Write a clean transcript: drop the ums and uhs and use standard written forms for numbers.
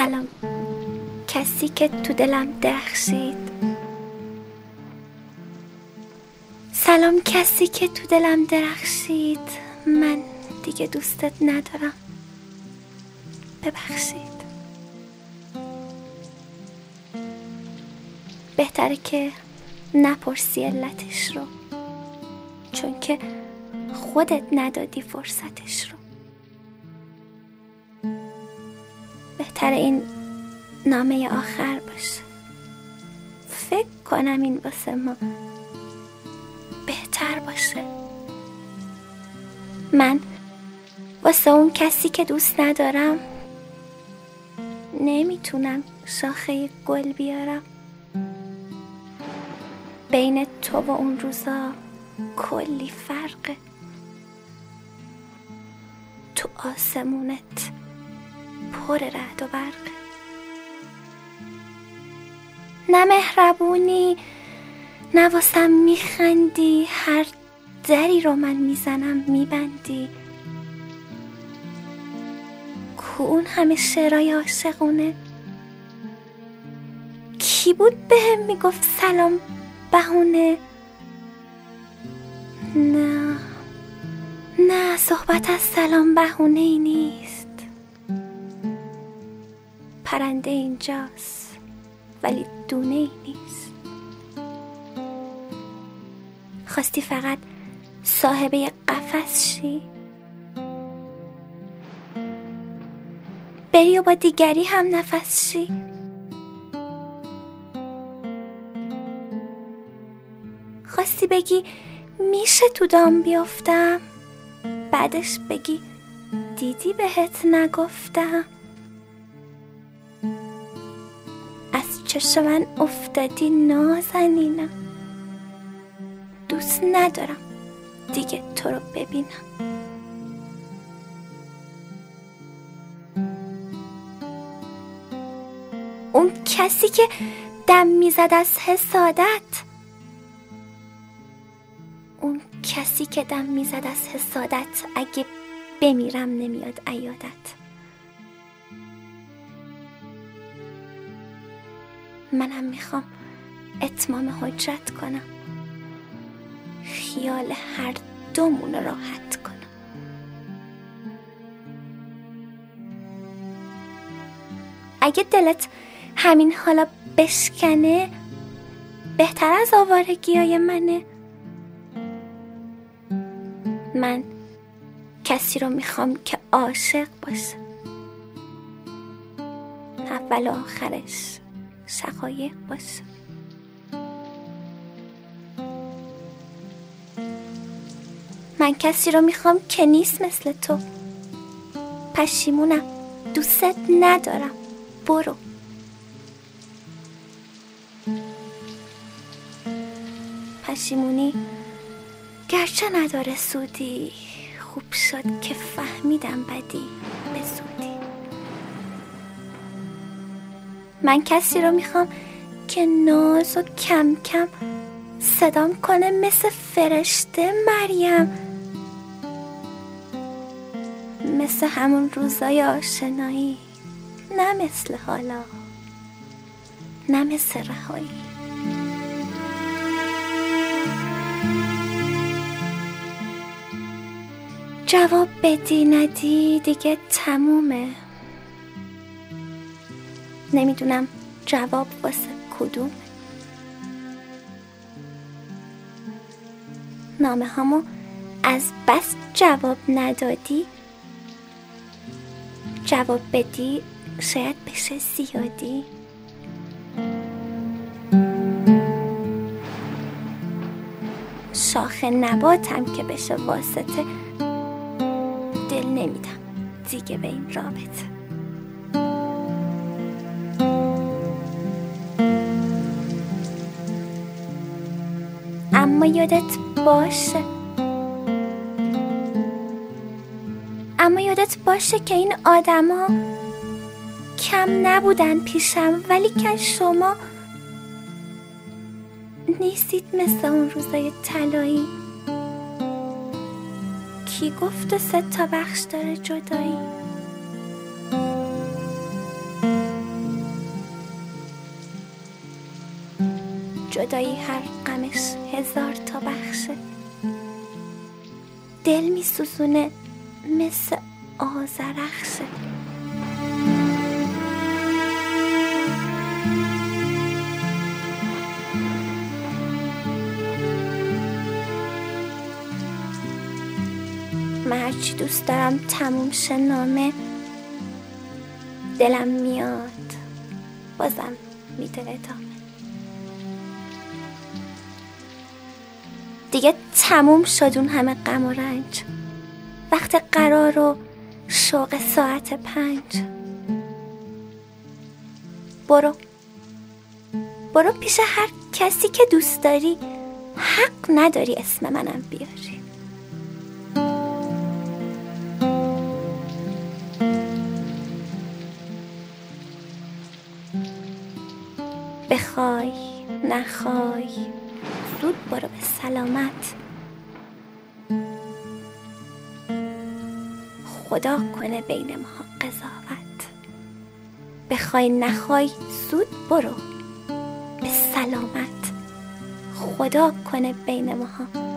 سلام کسی که تو دلم درخشید، سلام کسی که تو دلم درخشید، من دیگه دوستت ندارم، ببخشید. بهتره که نپرسی علتش رو، چون که خودت ندادی فرصتش رو. بهتره این نامه آخر باشه. فکر کنم این واسه ما بهتر باشه. من واسه اون کسی که دوست ندارم نمیتونم شاخه گل بیارم. بین تو و اون روزا کلی فرقه. تو آسمونت پر رعد و برقه. نه مهربونی، نه واسم میخندی، هر دری رو من میزنم میبندی. کو اون همه شعرهای عاشقونه؟ کی بود بهم میگفت سلام بهونه؟ نه صحبت از سلام بهونه ای نیست. پرنده اینجاست ولی دونه ای نیست. خواستی فقط صاحبه قفس شی، بری و با دیگری هم نفس شی. خواستی بگی میشه تو دام بیافتم، بعدش بگی دیدی بهت نگفتم. از چشم من افتادی نازنینم، دوست ندارم دیگه تو رو ببینم. اون کسی که دم میزد از حسادت، اون کسی که دم میزد از حسادت، اگه بمیرم نمیاد عیادت. منم میخوام اتمام حجت کنم، خیال هر دومون راحت کنم. اگه دلت همین حالا بشکنه، بهتر از آوارگیای منه. من کسی رو میخوام که عاشق باشه، اول و آخرش شقایق باشه. من کسی رو میخوام که نیست مثل تو. پشیمونم، دوستت ندارم، برو. پشیمونی گرچه نداره سودی، خوب شد که فهمیدم بدی به زودی. من کسی رو میخوام که ناز و کم کم صدام کنه مثل فرشته مریم، مثل همون روزای آشنایی، نه مثل حالا، نه مثل رهایی. جواب بدی ندی دیگه تمومه. نمیدونم جواب واسه کدومه. نامه هامو از بس جواب ندادی، جواب بدی شاید بشه زیادی. شاخ نباتم که بشه واسطه، دل نمیدم دیگه به این رابطه. اما یادت باشه که این آدما کم نبودن پیشم، ولی که شما نیستید مثل اون روزای طلایی. کی گفت 3 بخش داره جدایی؟ جدایی هر غمش 1000 تا بخشه. دل می سوزونه مثل آذرخشه. من هرچی دوست دارم تموم شه نامه، دلم میاد بازم میده ادامه. دیگه تموم شد اون همه غم و رنج، وقت قرار و شوق ساعت 5. برو پیش هر کسی که دوست داری، حق نداری اسم منم بیاری. بخوای نخوای زود برو به سلامت. خدا کنه بین ما قضاوت. بخوای نخوای زود برو به سلامت. خدا کنه بین ما